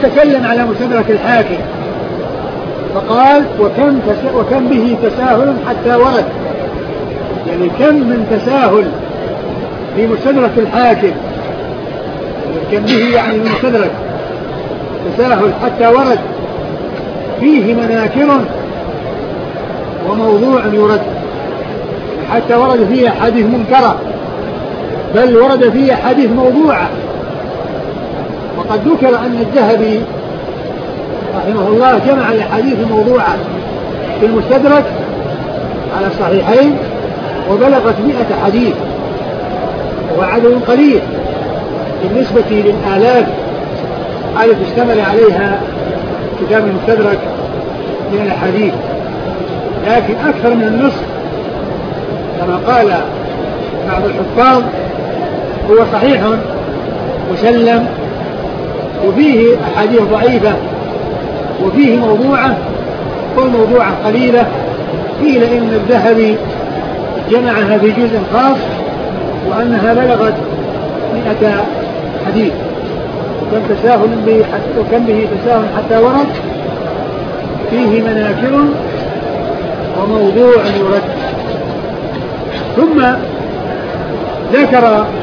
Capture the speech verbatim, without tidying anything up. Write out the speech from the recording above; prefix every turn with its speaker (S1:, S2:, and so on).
S1: تكلم على مستدرك الحاكم فقال وكم, وكم به تساهل حتى ورد، يعني كم من تساهل في مستدرك الحاكم، كم به يعني من مستدرك تساهل حتى ورد فيه مناكر وموضوع يرد، حتى ورد فيه حديث منكرة بل ورد فيه حديث موضوعة. وقد ذكر أن الذهبي رحمه الله جمع الحديث الموضوعة في المستدرك على الصحيحين وبلغت مئة حديث، وهو عدد قليل بالنسبة للآلاف التي اشتمل عليها كتاب المستدرك من الحديث، لكن أكثر من النصف كما قال بعض الحفاظ هو صحيح مسلم، وفيه أحاديث ضعيفة وفيه موضوعة، والموضوعة قليلة، قيل إن الذهبي جمعها في جزء خاص وأنها بلغت مئة حديث. وكم تساهل به وكم به تساهل حتى ورد فيه مناكر وموضوع يرد. ثم ذكر